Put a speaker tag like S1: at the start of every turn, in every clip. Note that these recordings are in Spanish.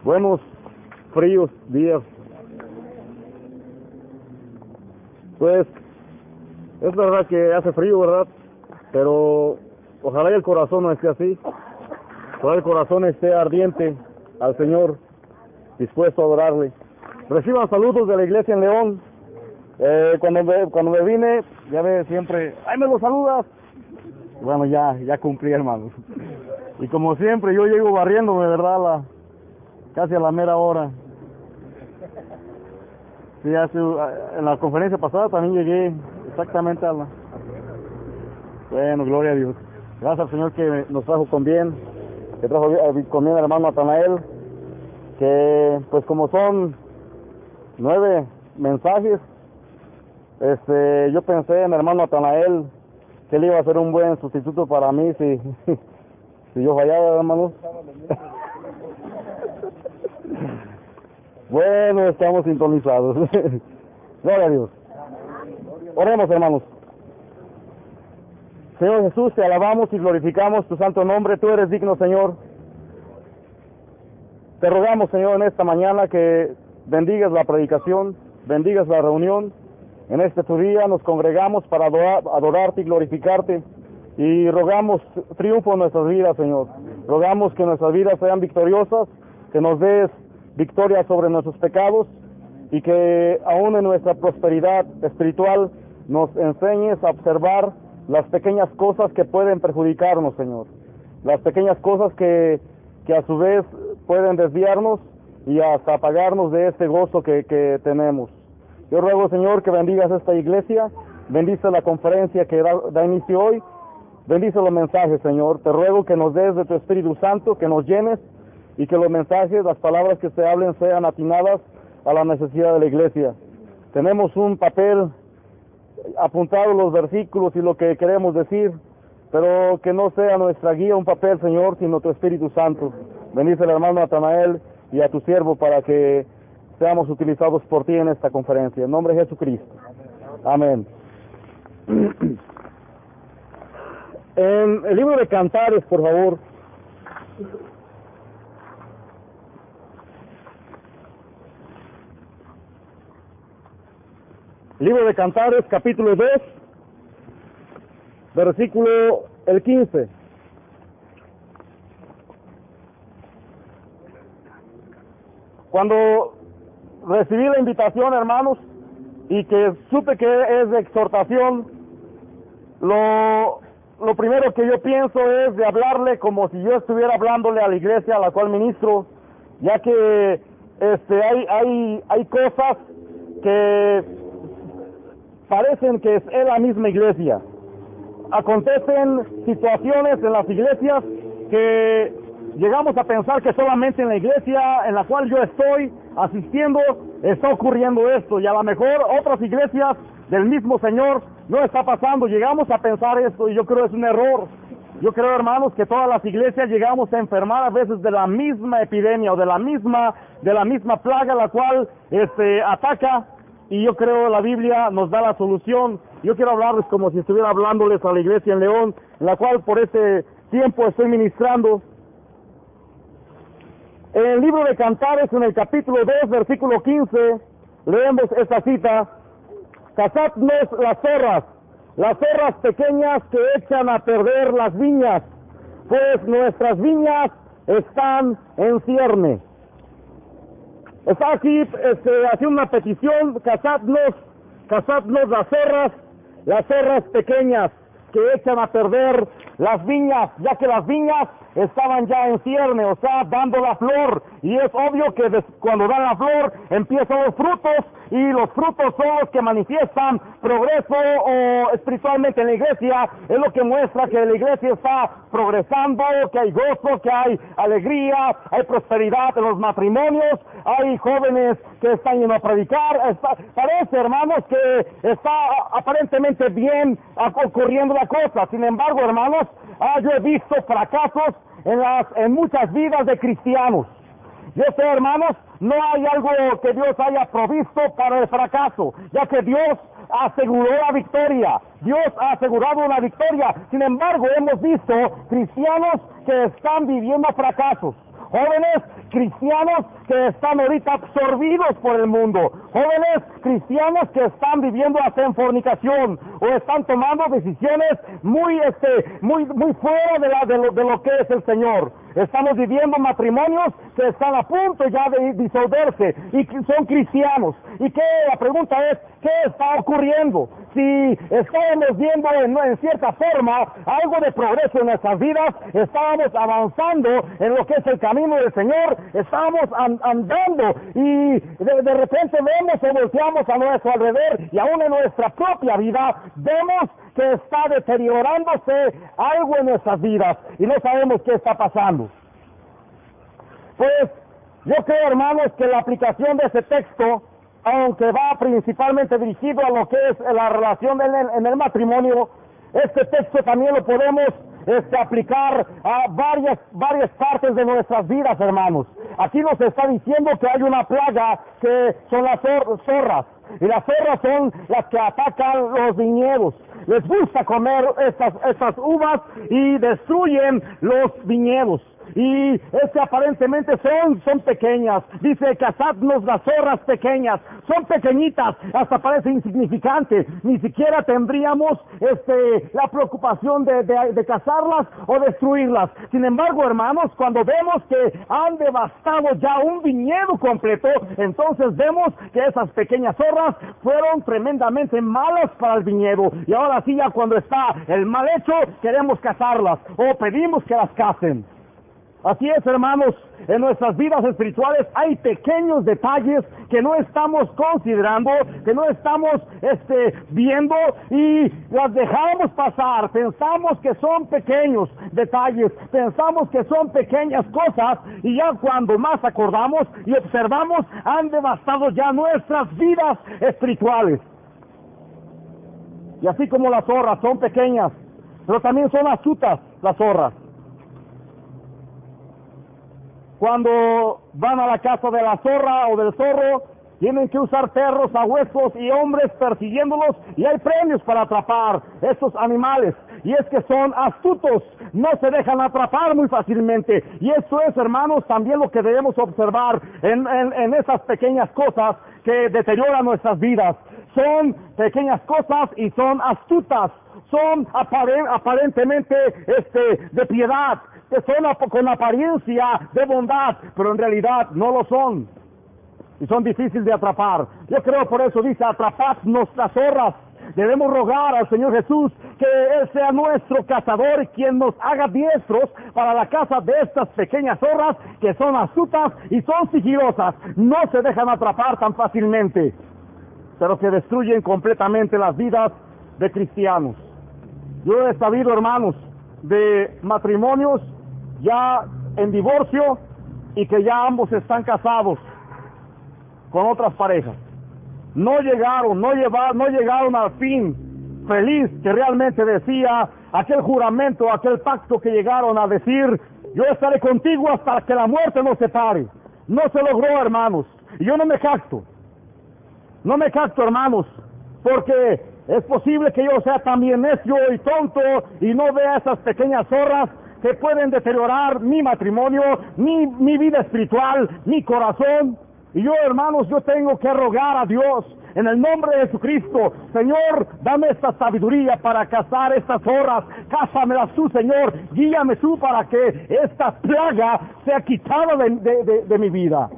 S1: buenos, fríos días. Pues, es verdad que hace frío, ¿verdad? Pero ojalá y el corazón no esté así. Ojalá el corazón esté ardiente al Señor, dispuesto a adorarle. Reciban saludos de la iglesia en León. Cuando me vine, ya ve siempre, ¡ay, me lo saludas! Bueno, ya cumplí, hermanos. Y como siempre, yo llego barriéndome, ¿verdad? Casi a la mera hora. Sí, en la conferencia pasada también llegué exactamente a la... Bueno, gloria a Dios. Gracias al Señor que nos trajo con bien, que trajo con bien al hermano Natanael, que pues como son 9 mensajes, yo pensé en el hermano Natanael que él iba a ser un buen sustituto para mí si yo fallaba, hermanos. Bueno, estamos sintonizados. Gloria a Dios. Oremos, hermanos. Señor Jesús, te alabamos y glorificamos tu santo nombre. Tú eres digno, Señor. Te rogamos, Señor, en esta mañana que bendigas la predicación, bendigas la reunión. En este tu día nos congregamos para adorarte y glorificarte. Y rogamos triunfo en nuestras vidas, Señor. Rogamos que nuestras vidas sean victoriosas, que nos des victoria sobre nuestros pecados y que aún en nuestra prosperidad espiritual nos enseñes a observar las pequeñas cosas que pueden perjudicarnos, Señor. Las pequeñas cosas que a su vez pueden desviarnos y hasta apagarnos de este gozo que tenemos. Yo ruego, Señor, que bendigas esta iglesia, bendice la conferencia que da inicio hoy, bendice los mensajes, Señor. Te ruego que nos des de tu Espíritu Santo, que nos llenes y que los mensajes, las palabras que se hablen sean atinadas a la necesidad de la iglesia. Tenemos un papel apuntado, los versículos y lo que queremos decir, pero que no sea nuestra guía un papel, Señor, sino tu Espíritu Santo. Bendice al hermano Natanael y a tu siervo para que seamos utilizados por ti en esta conferencia. En nombre de Jesucristo. Amén. En el libro de Cantares, por favor. Libro de Cantares, capítulo 2, versículo el 15. Cuando recibí la invitación, hermanos, y que supe que es de exhortación, lo primero que yo pienso es de hablarle como si yo estuviera hablándole a la iglesia a la cual ministro, ya que hay cosas que parecen que es la misma iglesia. Acontecen situaciones en las iglesias que llegamos a pensar que solamente en la iglesia en la cual yo estoy asistiendo está ocurriendo esto, y a lo mejor otras iglesias del mismo Señor no está pasando. Llegamos a pensar esto y yo creo es un error. Yo creo, hermanos, que todas las iglesias llegamos a enfermar a veces de la misma epidemia o de la misma plaga la cual ataca. Y yo creo la Biblia nos da la solución. Yo quiero hablarles como si estuviera hablándoles a la iglesia en León, en la cual por este tiempo estoy ministrando. En el libro de Cantares, en el capítulo 2, versículo 15, leemos esta cita: cazadnos las zorras pequeñas que echan a perder las viñas, pues nuestras viñas están en cierne. Está aquí haciendo una petición: cazadnos las zorras pequeñas que echan a perder las viñas, ya que las viñas estaban ya en cierne, o sea, dando la flor, y es obvio que cuando dan la flor empiezan los frutos, y los frutos son los que manifiestan progreso o espiritualmente en la iglesia. Es lo que muestra que la iglesia está progresando, que hay gozo, que hay alegría, hay prosperidad en los matrimonios, hay jóvenes que están yendo a predicar. Parece, hermanos, que está aparentemente bien ocurriendo la cosa. Sin embargo, hermanos, yo he visto fracasos en muchas vidas de cristianos. Yo sé, hermanos, no hay algo que Dios haya provisto para el fracaso, ya que Dios aseguró la victoria. Dios ha asegurado una victoria. Sin embargo, hemos visto cristianos que están viviendo fracasos. Jóvenes cristianos que están ahorita absorbidos por el mundo, jóvenes cristianos que están viviendo hasta en fornicación o están tomando decisiones muy fuera de lo que es el Señor. Estamos viviendo matrimonios que están a punto ya de disolverse y que son cristianos. Y que la pregunta es, ¿qué está ocurriendo? Si estábamos viendo en cierta forma algo de progreso en nuestras vidas, estábamos avanzando en lo que es el camino del Señor, estábamos andando y de repente vemos o volteamos a nuestro alrededor y aún en nuestra propia vida vemos que está deteriorándose algo en nuestras vidas y no sabemos qué está pasando. Pues yo creo, hermanos, que la aplicación de ese texto, aunque va principalmente dirigido a lo que es la relación en el matrimonio, este texto también lo podemos aplicar a varias partes de nuestras vidas, hermanos. Aquí nos está diciendo que hay una plaga que son las zorras, y las zorras son las que atacan los viñedos. Les gusta comer estas uvas y destruyen los viñedos. Y aparentemente son pequeñas. Dice, cazadnos las zorras pequeñas. Son pequeñitas, hasta parece insignificante. Ni siquiera tendríamos la preocupación de cazarlas o destruirlas. Sin embargo, hermanos, cuando vemos que han devastado ya un viñedo completo, entonces vemos que esas pequeñas zorras fueron tremendamente malas para el viñedo. Y ahora sí, ya cuando está el mal hecho, queremos cazarlas o pedimos que las cacen. Así es, hermanos, en nuestras vidas espirituales hay pequeños detalles que no estamos considerando, que no estamos viendo y las dejamos pasar. Pensamos que son pequeños detalles, pensamos que son pequeñas cosas y ya cuando más acordamos y observamos han devastado ya nuestras vidas espirituales. Y así como las zorras son pequeñas, pero también son astutas las zorras. Cuando van a la casa de la zorra o del zorro, tienen que usar perros a huesos y hombres persiguiéndolos, y hay premios para atrapar estos animales. Y es que son astutos, no se dejan atrapar muy fácilmente. Y eso es, hermanos, también lo que debemos observar en esas pequeñas cosas que deterioran nuestras vidas. Son pequeñas cosas y son astutas, son aparentemente de piedad, que son con apariencia de bondad, pero en realidad no lo son. Y son difíciles de atrapar. Yo creo por eso dice, atrapadnos las zorras. Debemos rogar al Señor Jesús que Él sea nuestro cazador y quien nos haga diestros para la caza de estas pequeñas zorras que son astutas y son sigilosas. No se dejan atrapar tan fácilmente, pero que destruyen completamente las vidas de cristianos. Yo he sabido, hermanos, de matrimonios ya en divorcio y que ya ambos están casados con otras parejas. No llegaron al fin feliz que realmente decía aquel juramento, aquel pacto que llegaron a decir, yo estaré contigo hasta que la muerte nos separe. No se logró, hermanos, y yo no me jacto, hermanos, porque es posible que yo sea también necio y tonto y no vea esas pequeñas zorras que pueden deteriorar mi matrimonio, mi vida espiritual, mi corazón. Y yo, hermanos, yo tengo que rogar a Dios en el nombre de Jesucristo, Señor, dame esta sabiduría para cazar estas zorras, cázamelas tú, Señor, guíame tú para que esta plaga sea quitada de mi vida.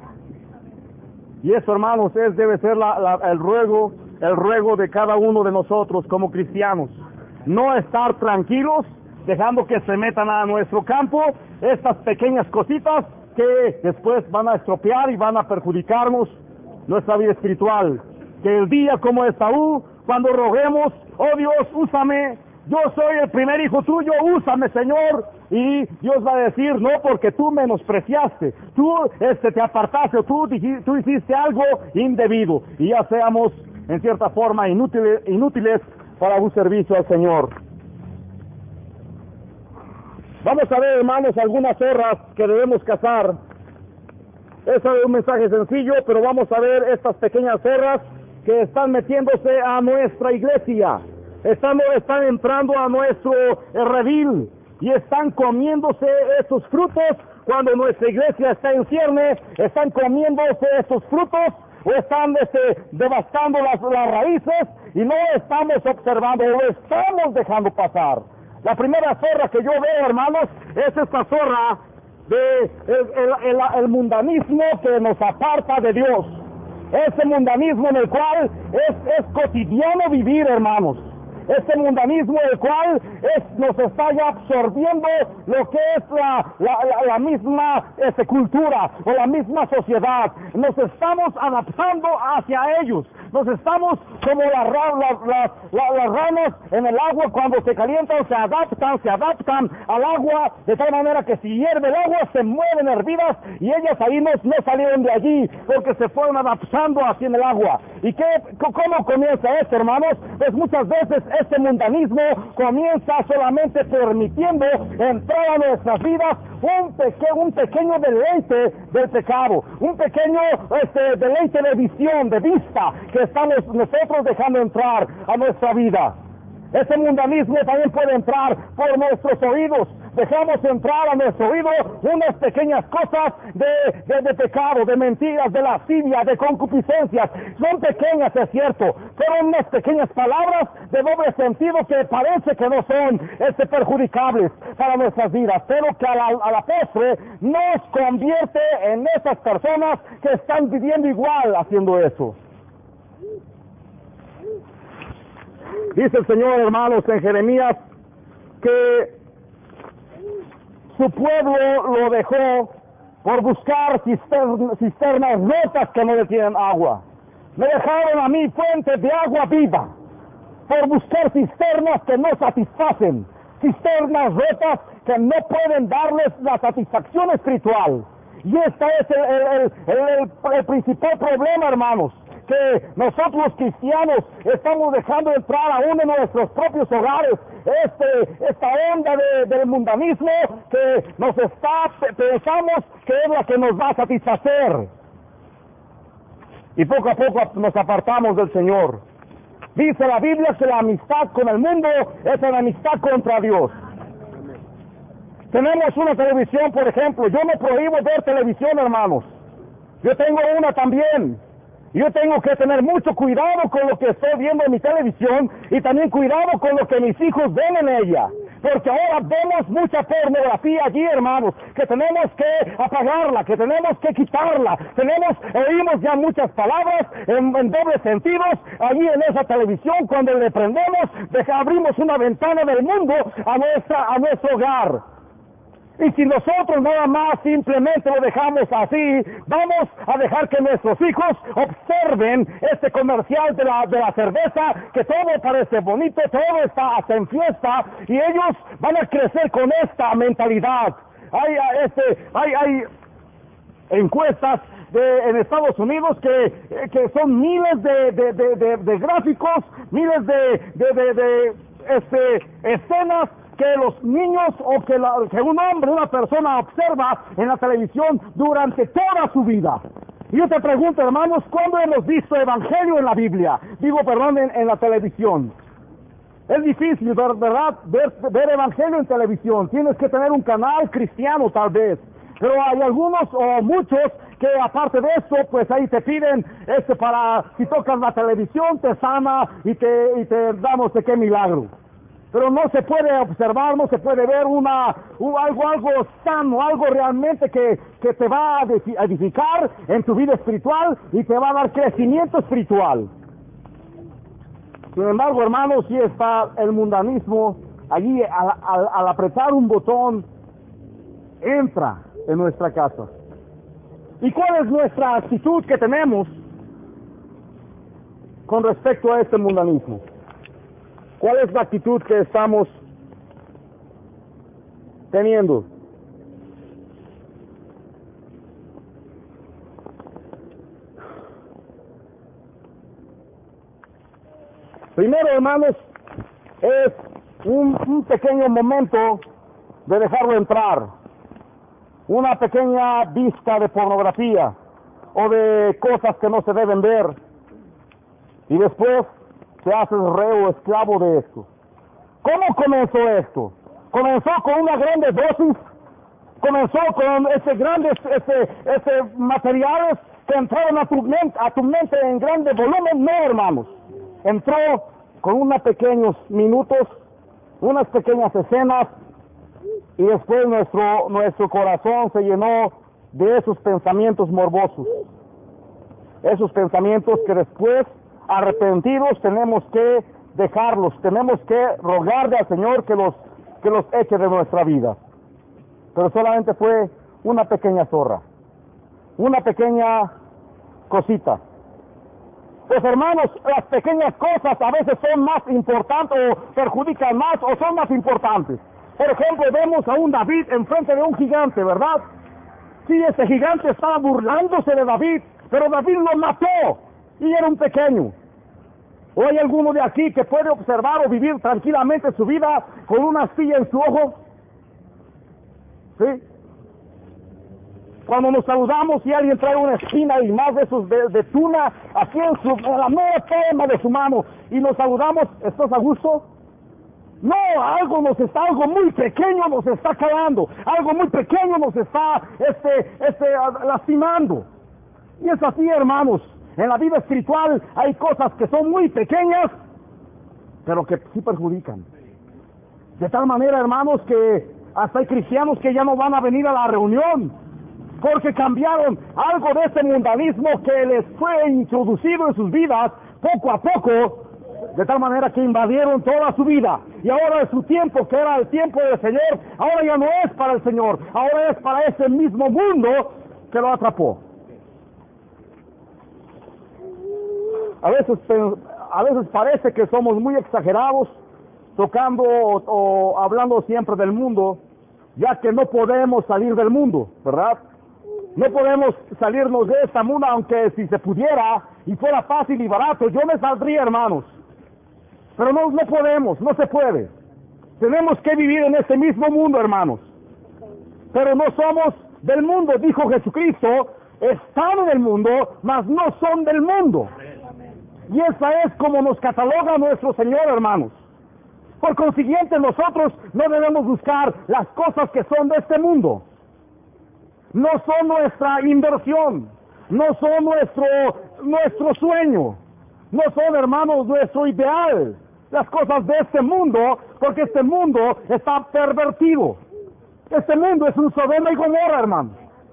S1: Y eso, hermanos, debe ser el ruego de cada uno de nosotros como cristianos. No estar tranquilos, dejando que se metan a nuestro campo estas pequeñas cositas que después van a estropear y van a perjudicarnos nuestra vida espiritual. Que el día como Esaú, cuando roguemos, oh Dios, úsame, yo soy el primer hijo tuyo, úsame, Señor. Y Dios va a decir, no, porque tú menospreciaste, tú te apartaste, o tú hiciste algo indebido. Y ya seamos, en cierta forma, inútiles para un servicio al Señor. Vamos a ver, hermanos, algunas zorras que debemos cazar. Eso es un mensaje sencillo, pero vamos a ver estas pequeñas zorras que están metiéndose a nuestra iglesia. Están entrando a nuestro redil y están comiéndose esos frutos cuando nuestra iglesia está en ciernes, están comiéndose estos frutos o están devastando las raíces y no estamos observando, lo estamos dejando pasar. La primera zorra que yo veo, hermanos, es esta zorra de el mundanismo que nos aparta de Dios. Ese mundanismo en el cual es cotidiano vivir, hermanos. Ese mundanismo el cual nos está ya absorbiendo lo que es la misma cultura o la misma sociedad. Nos estamos adaptando hacia ellos. Nos estamos como las ranas en el agua cuando se calientan, se adaptan al agua de tal manera que si hierve el agua se mueven hervidas y ellas ahí no salieron de allí porque se fueron adaptando así en el agua. ¿Y cómo comienza esto, hermanos? Pues muchas veces este mundanismo comienza solamente permitiendo entrar a nuestras vidas un pequeño deleite del pecado, un pequeño deleite de visión, de vista, que estamos nosotros dejando entrar a nuestra vida. Ese mundanismo también puede entrar por nuestros oídos. Dejamos entrar a nuestro oído unas pequeñas cosas de pecado, de mentiras, de lascivia, de concupiscencias. Son pequeñas, es cierto, pero unas pequeñas palabras de doble sentido que parece que no son perjudicables para nuestras vidas, pero que a la postre nos convierte en esas personas que están viviendo igual haciendo eso. Dice el Señor, hermanos, en Jeremías, que su pueblo lo dejó por buscar cisternas rotas que no le tienen agua. Me dejaron a mí fuentes de agua viva por buscar cisternas que no satisfacen, cisternas rotas que no pueden darles la satisfacción espiritual. Y este es el principal problema, hermanos, que nosotros los cristianos estamos dejando entrar aún en nuestros propios hogares esta onda del mundanismo que pensamos que es la que nos va a satisfacer. Y poco a poco nos apartamos del Señor. Dice la Biblia que la amistad con el mundo es una amistad contra Dios. Tenemos una televisión, por ejemplo. Yo no prohíbo ver televisión, hermanos. Yo tengo una también. Yo tengo que tener mucho cuidado con lo que estoy viendo en mi televisión y también cuidado con lo que mis hijos ven en ella. Porque ahora vemos mucha pornografía allí, hermanos, que tenemos que apagarla, que tenemos que quitarla. Oímos ya muchas palabras en dobles sentidos allí en esa televisión. Cuando le prendemos, abrimos una ventana del mundo a nuestro hogar. Y si nosotros nada más simplemente lo dejamos así, vamos a dejar que nuestros hijos observen este comercial de la cerveza, que todo parece bonito, todo está hasta en fiesta, y ellos van a crecer con esta mentalidad. Hay encuestas en Estados Unidos que son miles de gráficos, miles de escenas que los niños o que un hombre, una persona observa en la televisión durante toda su vida. Y yo te pregunto, hermanos, ¿cuándo hemos visto evangelio en la Biblia? En la televisión. Es difícil, ¿verdad? Ver evangelio en televisión. Tienes que tener un canal cristiano, tal vez. Pero hay algunos o muchos que aparte de eso, pues ahí te piden si tocas la televisión, te sana y te damos de qué milagro. Pero no se puede observar, no se puede ver algo sano, algo realmente que te va a edificar en tu vida espiritual y te va a dar crecimiento espiritual. Sin embargo, hermanos, sí está el mundanismo allí al apretar un botón, entra en nuestra casa. ¿Y cuál es nuestra actitud que tenemos con respecto a este mundanismo? ¿Cuál es la actitud que estamos teniendo? Primero, hermanos, es un pequeño momento de dejarlo entrar. Una pequeña vista de pornografía o de cosas que no se deben ver. Y después te haces reo, esclavo de esto. ¿Cómo comenzó esto? Comenzó con una grande dosis comenzó con materiales que entraron a tu mente en grande volumen. No, hermanos. Entró con unos pequeños minutos, unas pequeñas escenas, y después nuestro corazón se llenó de esos pensamientos morbosos. Esos pensamientos que después, arrepentidos, tenemos que dejarlos, tenemos que rogarle al Señor que los eche de nuestra vida. Pero solamente fue una pequeña zorra, una pequeña cosita. Pues hermanos, las pequeñas cosas a veces son más importantes o perjudican más o son más importantes. Por ejemplo, vemos a un David enfrente de un gigante, ¿verdad? Sí, ese gigante estaba burlándose de David, pero David lo mató y era un pequeño. ¿O hay alguno de aquí que puede observar o vivir tranquilamente su vida con una astilla en su ojo? ¿Sí? Cuando nos saludamos y alguien trae una espina y más de esos de tuna aquí en la mera palma de su mano y nos saludamos, ¿estás a gusto? No, algo muy pequeño nos está calando, algo muy pequeño nos está lastimando. Y es así, hermanos, en la vida espiritual hay cosas que son muy pequeñas, pero que sí perjudican. De tal manera, hermanos, que hasta hay cristianos que ya no van a venir a la reunión, porque cambiaron algo de ese mundanismo que les fue introducido en sus vidas poco a poco, de tal manera que invadieron toda su vida. Y ahora es su tiempo, que era el tiempo del Señor, ahora ya no es para el Señor, ahora es para ese mismo mundo que lo atrapó. A veces parece que somos muy exagerados, tocando o hablando siempre del mundo, ya que no podemos salir del mundo, ¿verdad? No podemos salirnos de esta mundo, aunque si se pudiera y fuera fácil y barato, yo me saldría, hermanos. Pero no podemos, no se puede. Tenemos que vivir en este mismo mundo, hermanos. Pero no somos del mundo, dijo Jesucristo, están en el mundo, mas no son del mundo. Y esa es como nos cataloga nuestro Señor, hermanos. Por consiguiente, nosotros no debemos buscar las cosas que son de este mundo. No son nuestra inversión, no son nuestro sueño, no son, hermanos, nuestro ideal, las cosas de este mundo, porque este mundo está pervertido. Este mundo es un Sodoma y Gomorra, hermanos.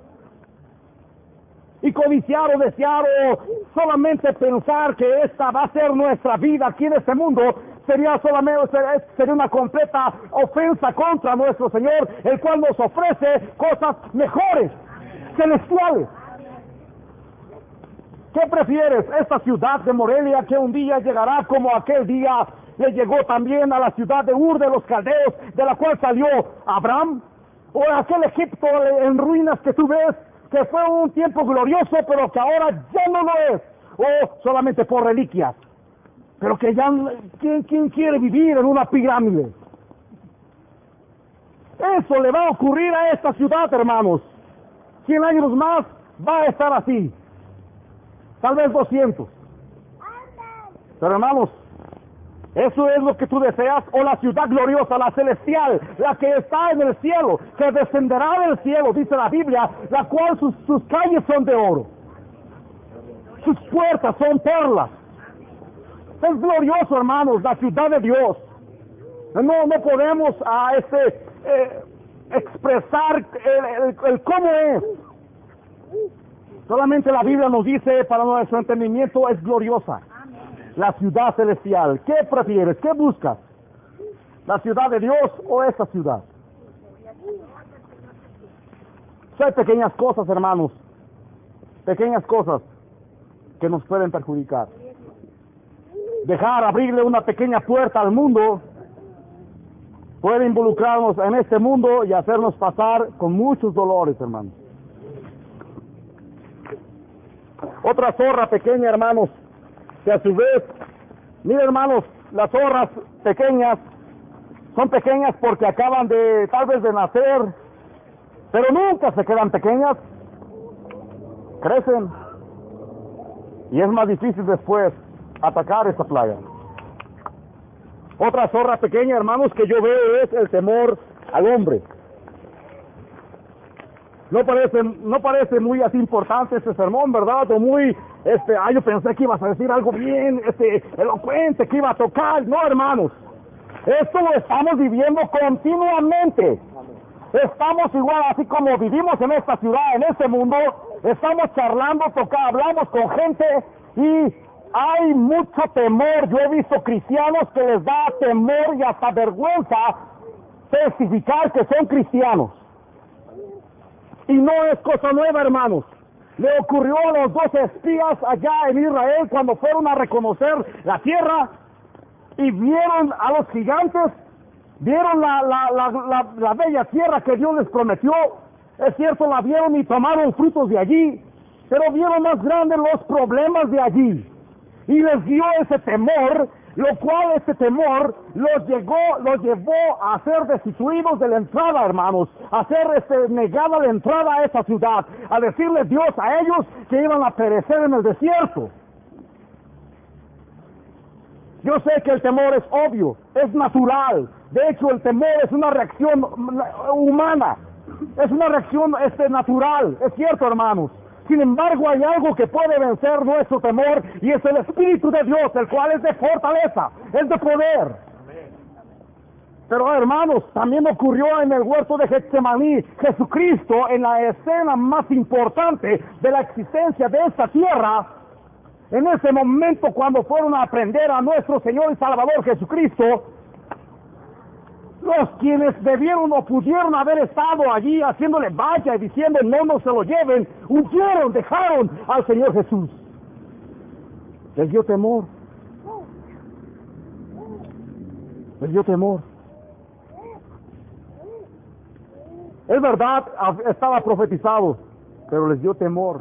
S1: Y codiciar o desear o solamente pensar que esta va a ser nuestra vida aquí en este mundo sería una completa ofensa contra nuestro Señor, el cual nos ofrece cosas mejores, celestiales. ¿Qué prefieres? Esta ciudad de Morelia que un día llegará como aquel día le llegó también a la ciudad de Ur de los Caldeos, de la cual salió Abraham, o aquel Egipto en ruinas que tú ves, que fue un tiempo glorioso, pero que ahora ya no lo es, o solamente por reliquias, pero que ya, ¿quién quiere vivir en una pirámide? Eso le va a ocurrir a esta ciudad, hermanos. 100 años más va a estar así, tal vez 200. Pero hermanos, eso es lo que tú deseas, o la ciudad gloriosa, la celestial, la que está en el cielo, que descenderá del cielo, dice la Biblia, la cual sus calles son de oro, sus puertas son perlas. Es glorioso, hermanos, la ciudad de Dios. No podemos expresar el cómo es. Solamente la Biblia nos dice, para nuestro entendimiento, es gloriosa. La ciudad celestial. ¿Qué prefieres? ¿Qué buscas? ¿La ciudad de Dios o esta ciudad? Hay pequeñas cosas, hermanos, pequeñas cosas que nos pueden perjudicar. Abrirle una pequeña puerta al mundo puede involucrarnos en este mundo y hacernos pasar con muchos dolores, hermanos. Otra zorra pequeña, hermanos, que a su vez, miren, hermanos, las zorras pequeñas son pequeñas porque acaban tal vez de nacer, pero nunca se quedan pequeñas, crecen y es más difícil después atacar esa plaga. Otra zorra pequeña, hermanos, que yo veo es el temor al hombre. No parece muy así importante este sermón, ¿verdad? O muy, yo pensé que ibas a decir algo bien, elocuente, que iba a tocar. No, hermanos. Esto lo estamos viviendo continuamente. Estamos igual, así como vivimos en esta ciudad, en este mundo, estamos charlando, hablamos con gente y hay mucho temor. Yo he visto cristianos que les da temor y hasta vergüenza testificar que son cristianos. Y no es cosa nueva, hermanos. Le ocurrió a los 2 espías allá en Israel cuando fueron a reconocer la tierra y vieron a los gigantes, vieron la bella tierra que Dios les prometió. Es cierto, la vieron y tomaron frutos de allí, pero vieron más grandes los problemas de allí. Y les dio ese temor, lo cual ese temor los llevó a ser destituidos de la entrada, hermanos, a ser negada la entrada a esa ciudad, a decirle Dios a ellos que iban a perecer en el desierto. Yo sé que el temor es obvio, es natural. De hecho, el temor es una reacción humana, es una reacción natural, es cierto, hermanos. Sin embargo, hay algo que puede vencer nuestro temor y es el Espíritu de Dios, el cual es de fortaleza, es de poder. Pero, hermanos, también ocurrió en el huerto de Getsemaní. Jesucristo, en la escena más importante de la existencia de esta tierra, en ese momento cuando fueron a aprender a nuestro Señor y Salvador Jesucristo, los quienes debieron o pudieron haber estado allí haciéndole vaya y diciendo no se lo lleven, huyeron, dejaron al Señor Jesús. Les dio temor. Les dio temor. Es verdad, estaba profetizado, pero les dio temor.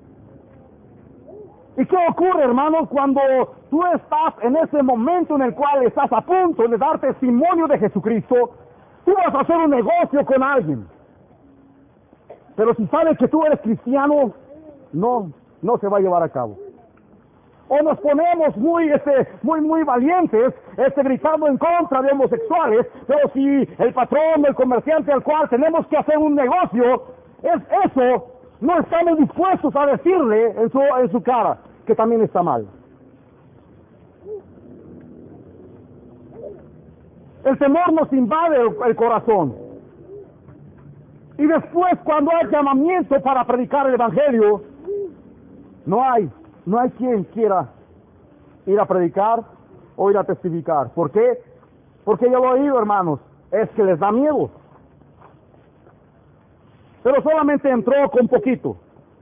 S1: ¿Y qué ocurre, hermano, cuando tú estás en ese momento en el cual estás a punto de dar testimonio de Jesucristo? Tú vas a hacer un negocio con alguien, pero si sabes que tú eres cristiano, no se va a llevar a cabo. O nos ponemos muy valientes, gritando en contra de homosexuales, pero si el patrón, el comerciante al cual tenemos que hacer un negocio, es eso, no estamos dispuestos a decirle en su cara que también está mal. El temor nos invade el corazón. Y después, cuando hay llamamiento para predicar el Evangelio, no hay quien quiera ir a predicar o ir a testificar. ¿Por qué? Porque yo lo he oído, hermanos, es que les da miedo. Pero solamente entró con poquito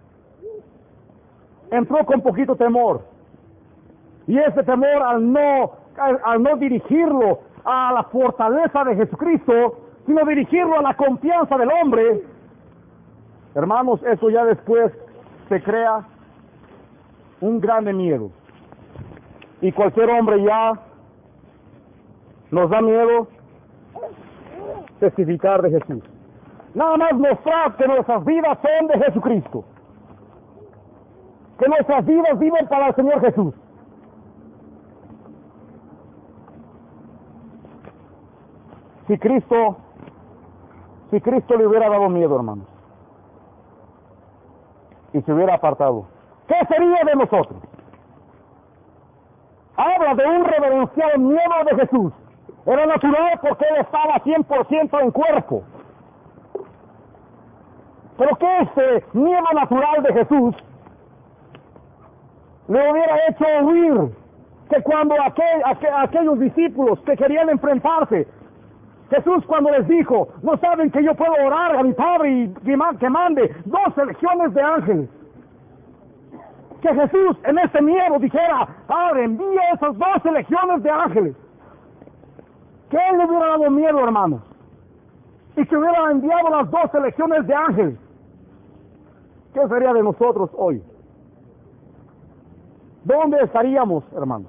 S1: temor. Y ese temor, al no dirigirlo a la fortaleza de Jesucristo, sino dirigirlo a la confianza del hombre, hermanos, eso ya después se crea un grande miedo. Y cualquier hombre ya nos da miedo testificar de Jesús. Nada más mostrar que nuestras vidas son de Jesucristo, que nuestras vidas viven para el Señor Jesús. Si Cristo le hubiera dado miedo, hermanos, y se hubiera apartado, ¿qué sería de nosotros? Habla de un reverencial miedo de Jesús. Era natural porque él estaba 100% en cuerpo. Pero que este miedo natural de Jesús le hubiera hecho huir, que cuando aquellos discípulos que querían enfrentarse, Jesús cuando les dijo, no saben que yo puedo orar a mi Padre y que mande 12 legiones de ángeles. Que Jesús en este miedo dijera, Padre, envía esas 12 legiones de ángeles. Que él le hubiera dado miedo, hermanos, y que hubiera enviado las 12 legiones de ángeles. ¿Qué sería de nosotros hoy? ¿Dónde estaríamos, hermanos?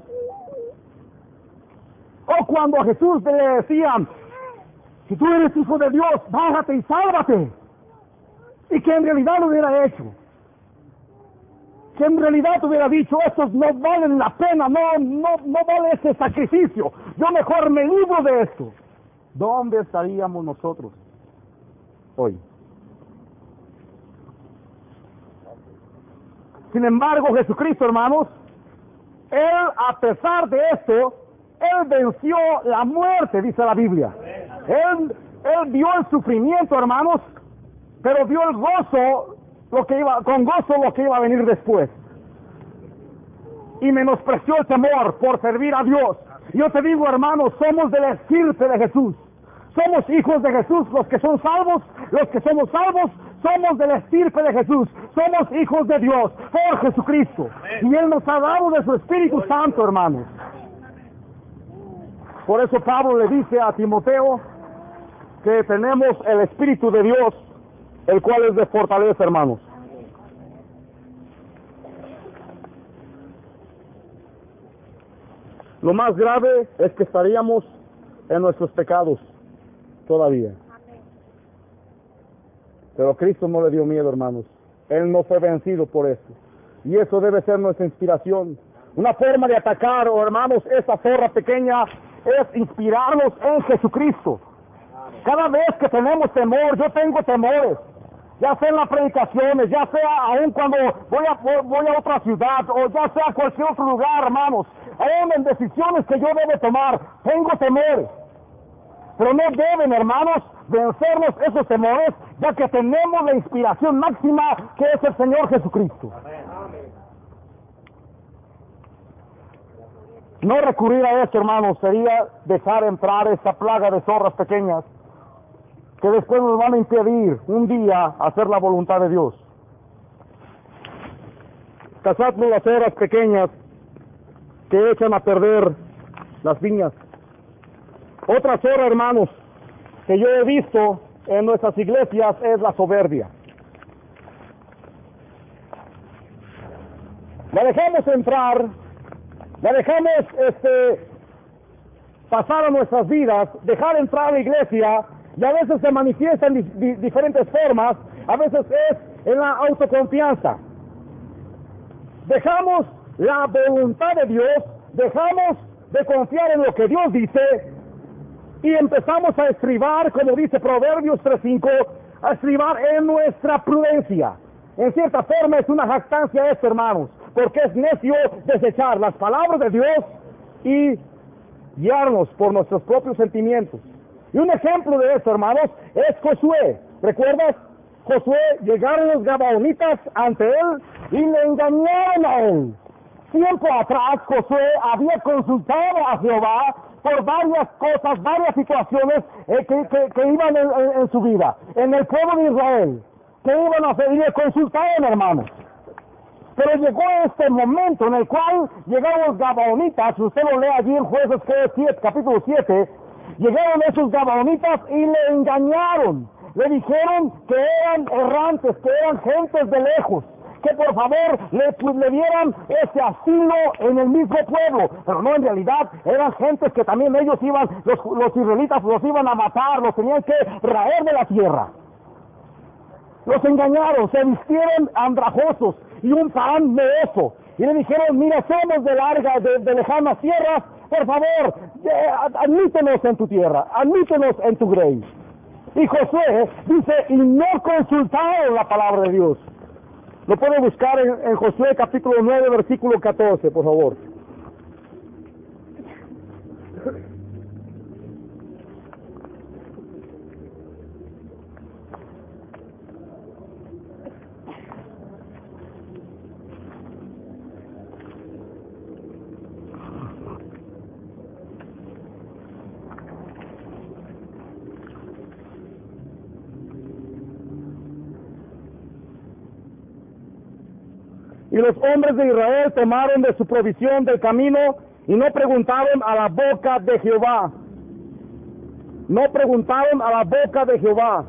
S1: O cuando a Jesús le decían, si tú eres hijo de Dios, bájate y sálvate. Y que en realidad lo hubiera hecho. Que en realidad hubiera dicho, estos no valen la pena, no vale ese sacrificio. Yo mejor me libro de esto. ¿Dónde estaríamos nosotros hoy? Sin embargo, Jesucristo, hermanos, Él, a pesar de esto, Él venció la muerte, dice la Biblia. Él vio el sufrimiento, hermanos, pero vio el gozo, con gozo lo que iba a venir después. Y menospreció el temor por servir a Dios. Yo te digo, hermanos, somos del estirpe de Jesús. Somos hijos de Jesús, los que son salvos, los que somos salvos, somos del estirpe de Jesús. Somos hijos de Dios, por Jesucristo. Y Él nos ha dado de su Espíritu Santo, hermanos. Por eso Pablo le dice a Timoteo que tenemos el Espíritu de Dios, el cual es de fortaleza, hermanos. Lo más grave es que estaríamos en nuestros pecados todavía. Pero Cristo no le dio miedo, hermanos. Él no fue vencido por eso. Y eso debe ser nuestra inspiración. Una forma de atacar, hermanos, esa zorra pequeña es inspirarnos en Jesucristo. Cada vez que tenemos temor, yo tengo temores, ya sea en las predicaciones, ya sea aún cuando voy a otra ciudad, o ya sea cualquier otro lugar, hermanos, aún en decisiones que yo debo tomar, tengo temores. Pero no deben, hermanos, vencernos esos temores, ya que tenemos la inspiración máxima que es el Señor Jesucristo. No recurrir a esto, hermanos, sería dejar entrar esta plaga de zorras pequeñas que después nos van a impedir un día hacer la voluntad de Dios. Cazadnos las zorras pequeñas que echan a perder las viñas. Otra zorra, hermanos, que yo he visto en nuestras iglesias es la soberbia. La dejamos entrar, la dejamos pasar a nuestras vidas, dejar entrar a la iglesia, y a veces se manifiesta en diferentes formas, a veces es en la autoconfianza. Dejamos la voluntad de Dios, dejamos de confiar en lo que Dios dice, y empezamos a estribar, como dice Proverbios 3:5, a estribar en nuestra prudencia. En cierta forma es una jactancia esto, hermanos, porque es necio desechar las palabras de Dios y guiarnos por nuestros propios sentimientos. Y un ejemplo de esto, hermanos, es Josué. ¿Recuerdas? Josué, llegaron los gabaonitas ante él y le engañaron a él. Tiempo atrás, Josué había consultado a Jehová por varias cosas, varias situaciones que iban en su vida, en el pueblo de Israel, que iban a hacer, y le consultaron, hermanos. Pero llegó este momento en el cual llegaron los gabaonitas, usted lo lee allí en Jueces capítulo 7, llegaron esos gabaonitas y le engañaron, le dijeron que eran errantes, que eran gentes de lejos, que por favor le dieran ese asilo en el mismo pueblo, pero no, en realidad eran gentes que también ellos iban, los israelitas los iban a matar, los tenían que raer de la tierra. Los engañaron, se vistieron andrajosos y un pan meoso, y le dijeron: mira, somos de lejanas tierras, por favor, admítenos en tu tierra, admítenos en tu grey. Y Josué dice, y no consultaron la palabra de Dios. Lo puede buscar en Josué capítulo 9, versículo 14, por favor. Y los hombres de Israel tomaron de su provisión del camino y no preguntaron a la boca de Jehová. No preguntaron a la boca de Jehová.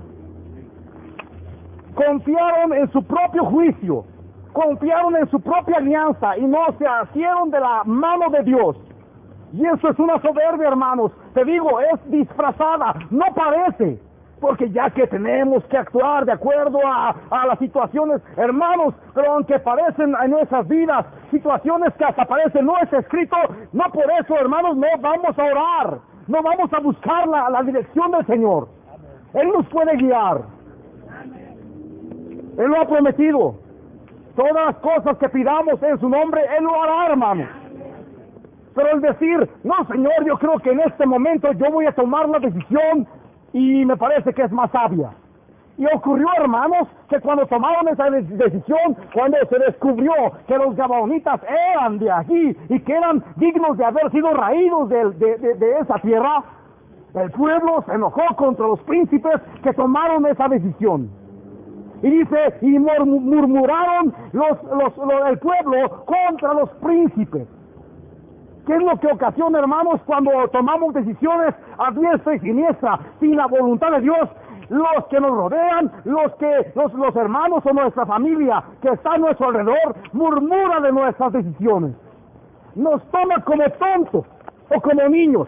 S1: Confiaron en su propio juicio, confiaron en su propia alianza y no se asieron de la mano de Dios. Y eso es una soberbia, hermanos. Te digo, es disfrazada, no parece. Porque ya que tenemos que actuar de acuerdo a las situaciones, hermanos, pero aunque parecen en nuestras vidas situaciones que hasta parecen no es escrito, no por eso, hermanos, no vamos a orar, no vamos a buscar la dirección del Señor. Él nos puede guiar. Él lo ha prometido. Todas las cosas que pidamos en su nombre, Él lo hará, hermanos. Pero el decir, no, Señor, yo creo que en este momento yo voy a tomar la decisión y me parece que es más sabia. Y ocurrió, hermanos, que cuando tomaron esa decisión, cuando se descubrió que los gabaonitas eran de allí y que eran dignos de haber sido raídos de esa tierra, el pueblo se enojó contra los príncipes que tomaron esa decisión. Y dice, y murmuraron el pueblo contra los príncipes. ¿Qué es lo que ocasiona, hermanos, cuando tomamos decisiones a diestra y siniestra, sin la voluntad de Dios? Los que nos rodean, los hermanos o nuestra familia que está a nuestro alrededor, murmura de nuestras decisiones. Nos toma como tontos o como niños.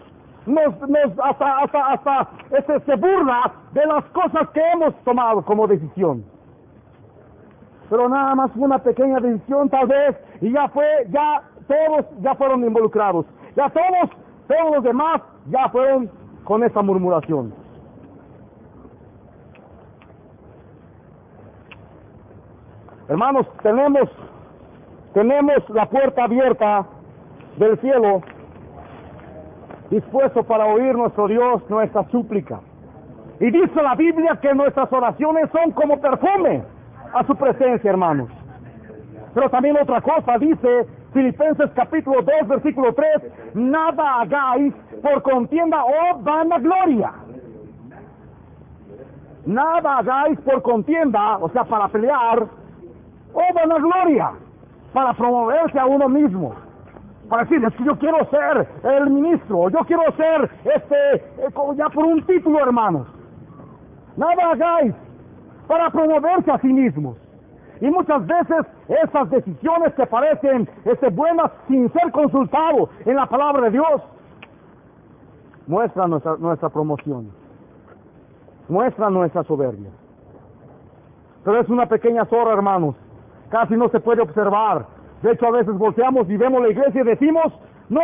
S1: Se burla de las cosas que hemos tomado como decisión. Pero nada más una pequeña decisión tal vez, y todos ya fueron involucrados. Ya todos los demás ya fueron con esa murmuración. Hermanos, tenemos la puerta abierta del cielo, dispuesto para oír nuestro Dios, nuestra súplica. Y dice la Biblia que nuestras oraciones son como perfume a su presencia, hermanos. Pero también otra cosa, dice Filipenses capítulo 2, versículo 3, nada hagáis por contienda o vanagloria. Nada hagáis por contienda, o sea, para pelear, o vanagloria, para promoverse a uno mismo. Para decir, es que yo quiero ser el ministro, yo quiero ser ya por un título, hermanos. Nada hagáis para promoverse a sí mismos. Y muchas veces esas decisiones que parecen buenas sin ser consultados en la palabra de Dios, muestran nuestra promoción, muestran nuestra soberbia. Pero es una pequeña zorra, hermanos, casi no se puede observar. De hecho, a veces volteamos y vemos la iglesia y decimos, no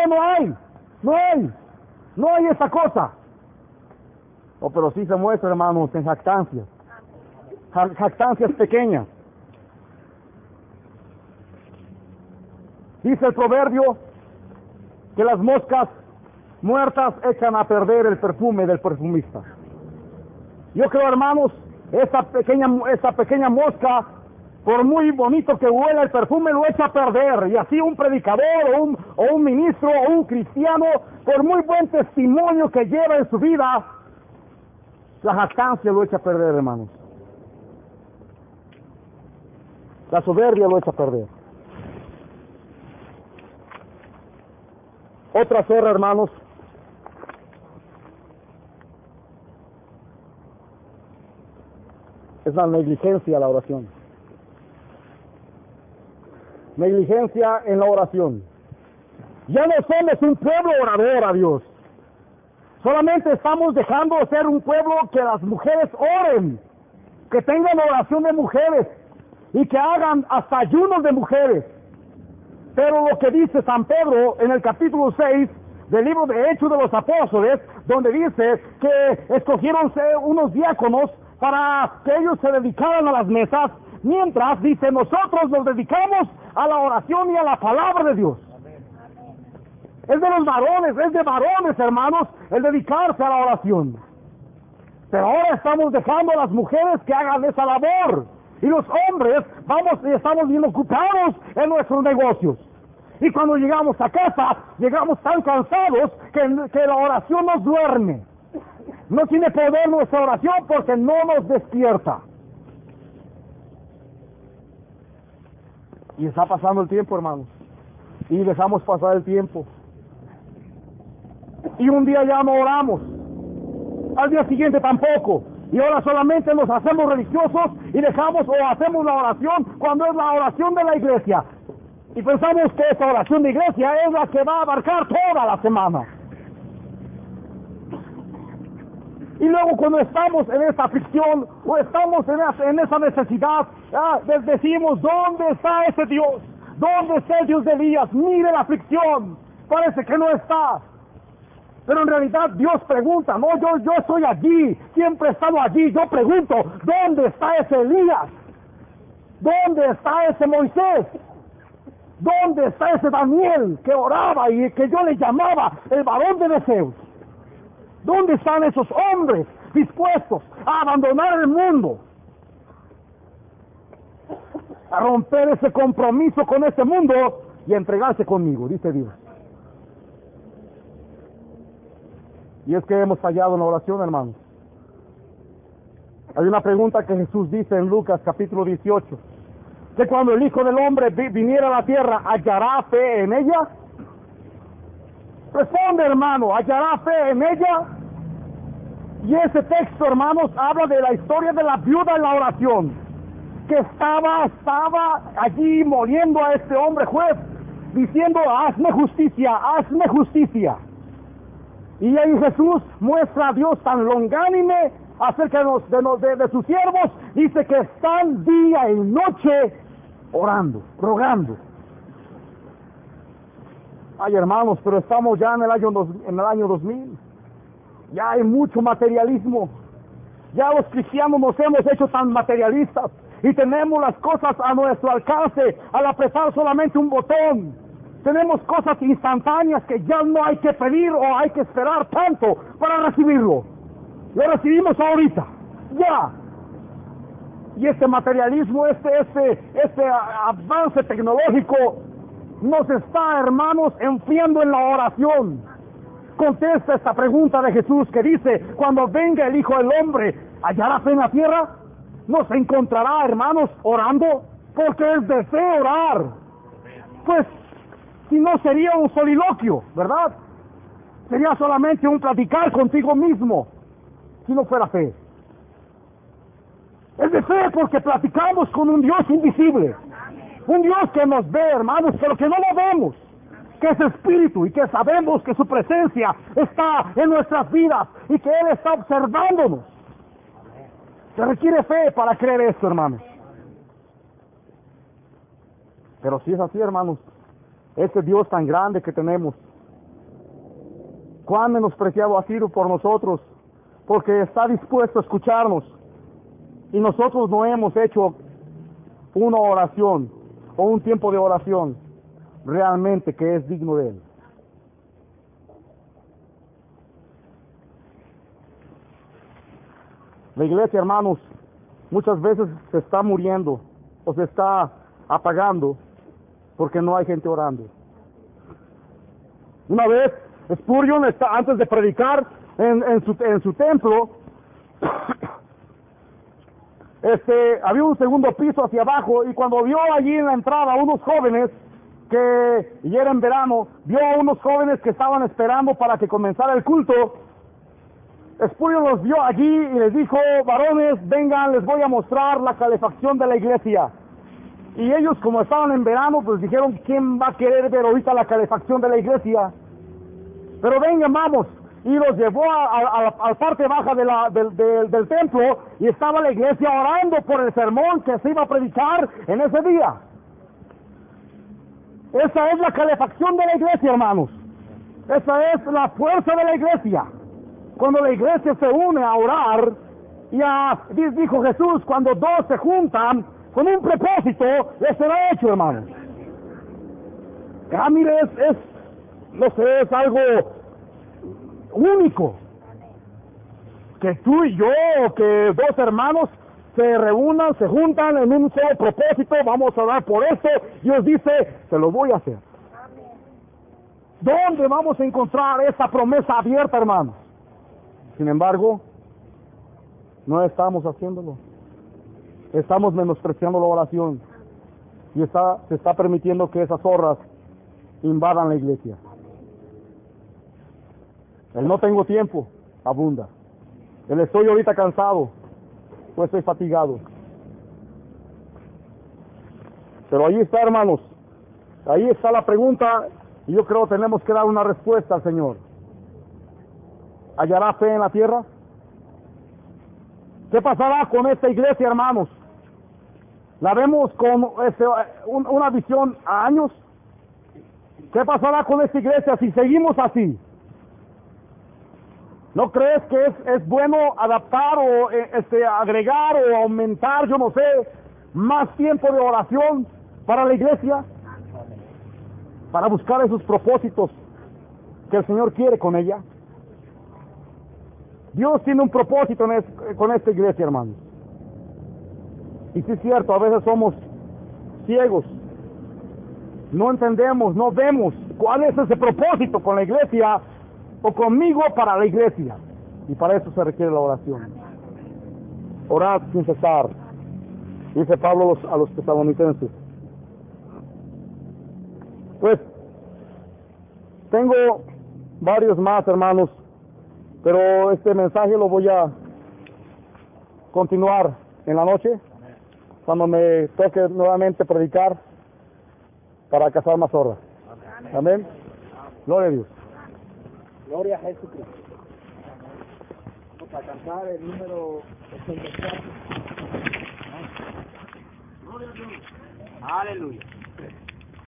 S1: hay esa cosa. Oh, pero sí se muestra, hermanos, en jactancias pequeñas. Dice el proverbio que las moscas muertas echan a perder el perfume del perfumista. Yo creo, hermanos, esta pequeña mosca, por muy bonito que huela el perfume, lo echa a perder. Y así un predicador o un ministro o un cristiano, por muy buen testimonio que lleva en su vida, la jactancia lo echa a perder, hermanos. La soberbia lo echa a perder. Otra zorra, hermanos, es la negligencia a la oración. Negligencia en la oración. Ya no somos un pueblo orador a Dios. Solamente estamos dejando de ser un pueblo que las mujeres oren, que tengan oración de mujeres y que hagan hasta ayunos de mujeres. Pero lo que dice San Pedro en el capítulo 6 del libro de Hechos de los Apóstoles, donde dice que escogieron unos diáconos para que ellos se dedicaran a las mesas, mientras, dice, nosotros nos dedicamos a la oración y a la palabra de Dios. Es de los varones, es de varones, hermanos, el dedicarse a la oración. Pero ahora estamos dejando a las mujeres que hagan esa labor. Y los hombres estamos bien ocupados en nuestros negocios. Y cuando llegamos a casa, llegamos tan cansados que la oración nos duerme. No tiene poder nuestra oración porque no nos despierta. Y está pasando el tiempo, hermanos. Y dejamos pasar el tiempo. Y un día ya no oramos. Al día siguiente tampoco. Y ahora solamente nos hacemos religiosos y dejamos o hacemos la oración cuando es la oración de la iglesia. Y pensamos que esa oración de iglesia es la que va a abarcar toda la semana. Y luego cuando estamos en esa aflicción o estamos en esa necesidad, decimos, ¿dónde está ese Dios? ¿Dónde está el Dios de Elías? Mire la aflicción, parece que no está. Pero en realidad Dios pregunta, no, yo estoy allí, siempre he estado allí. Yo pregunto, ¿dónde está ese Elías? ¿Dónde está ese Moisés? ¿Dónde está ese Daniel que oraba y que yo le llamaba el varón de deseos? ¿Dónde están esos hombres dispuestos a abandonar el mundo, a romper ese compromiso con este mundo y a entregarse conmigo? Dice Dios. Y es que hemos fallado en la oración, hermanos. Hay una pregunta que Jesús dice en Lucas capítulo 18, que cuando el Hijo del Hombre viniera a la tierra, ¿hallará fe en ella? Responde, hermano, ¿hallará fe en ella? Y ese texto, hermanos, habla de la historia de la viuda en la oración, que estaba allí moliendo a este hombre juez, diciendo, hazme justicia, hazme justicia. Y ahí Jesús muestra a Dios tan longánime acerca de sus siervos, dice que están día y noche orando, rogando. Ay, hermanos, pero estamos ya en el año 2000. Ya hay mucho materialismo. Ya los cristianos nos hemos hecho tan materialistas y tenemos las cosas a nuestro alcance al apretar solamente un botón. Tenemos cosas instantáneas que ya no hay que pedir o hay que esperar tanto para recibirlo. Lo recibimos ahorita, ya. Y este materialismo, este avance tecnológico nos está, hermanos, enfriando en la oración. Contesta esta pregunta de Jesús que dice, cuando venga el Hijo del Hombre, ¿hallará fe en la tierra? ¿Nos encontrará, hermanos, orando? Porque Él desea orar. Pues, si no sería un soliloquio, ¿verdad? Sería solamente un platicar contigo mismo, si no fuera fe. Es de fe porque platicamos con un Dios invisible. Un Dios que nos ve, hermanos, pero que no lo vemos, que es espíritu y que sabemos que su presencia está en nuestras vidas y que Él está observándonos. Se requiere fe para creer esto, hermanos. Pero si es así, hermanos, ese Dios tan grande que tenemos, cuán menospreciado ha sido por nosotros, porque está dispuesto a escucharnos, y nosotros no hemos hecho una oración o un tiempo de oración realmente que es digno de Él. La iglesia, hermanos, muchas veces se está muriendo o se está apagando porque no hay gente orando. Una vez Spurgeon, antes de predicar en su templo, había un segundo piso hacia abajo, y cuando vio allí en la entrada a unos jóvenes y era en verano, vio a unos jóvenes que estaban esperando para que comenzara el culto. Spurgeon los vio allí y les dijo, varones, vengan, les voy a mostrar la calefacción de la iglesia. Y ellos, como estaban en verano, pues dijeron, ¿quién va a querer ver ahorita la calefacción de la iglesia? Pero vengan, vamos. Y los llevó a la parte baja del templo, y estaba la iglesia orando por el sermón que se iba a predicar en ese día. Esa es la calefacción de la iglesia, hermanos. Esa es la fuerza de la iglesia. Cuando la iglesia se une a orar, dijo Jesús, cuando dos se juntan con un propósito, les será hecho, hermanos. Mire, no sé, es algo único. Que tú y yo, o que dos hermanos se reúnan, se juntan en un solo propósito, vamos a orar por esto, Dios dice, se lo voy a hacer. ¿Dónde vamos a encontrar esa promesa abierta, hermanos? Sin embargo, no estamos haciéndolo. Estamos menospreciando la oración, y se está permitiendo que esas zorras invadan la iglesia. El no tengo tiempo abunda. El estoy ahorita cansado, pues estoy fatigado. Pero ahí está, hermanos, ahí está la pregunta, y yo creo que tenemos que dar una respuesta al Señor. ¿Hallará fe en la tierra? ¿Qué pasará con esta iglesia, hermanos? ¿La vemos con una visión a años? ¿Qué pasará con esta iglesia si seguimos así? ¿No crees que es bueno adaptar o agregar o aumentar, yo no sé, más tiempo de oración para la iglesia, para buscar esos propósitos que el Señor quiere con ella. Dios tiene un propósito con esta iglesia, hermanos. Y sí es cierto, a veces somos ciegos, no entendemos, no vemos cuál es ese propósito con la iglesia o conmigo para la iglesia. Y para eso se requiere la oración. Orad sin cesar, dice Pablo a los tesalonicenses. Pues tengo varios más, hermanos, pero este mensaje lo voy a continuar en la noche, cuando me toque nuevamente predicar para cazar más horas. Amén. Gloria a Dios.
S2: Gloria a Jesucristo. Vamos a cantar el número 84. Gloria a Dios. Aleluya.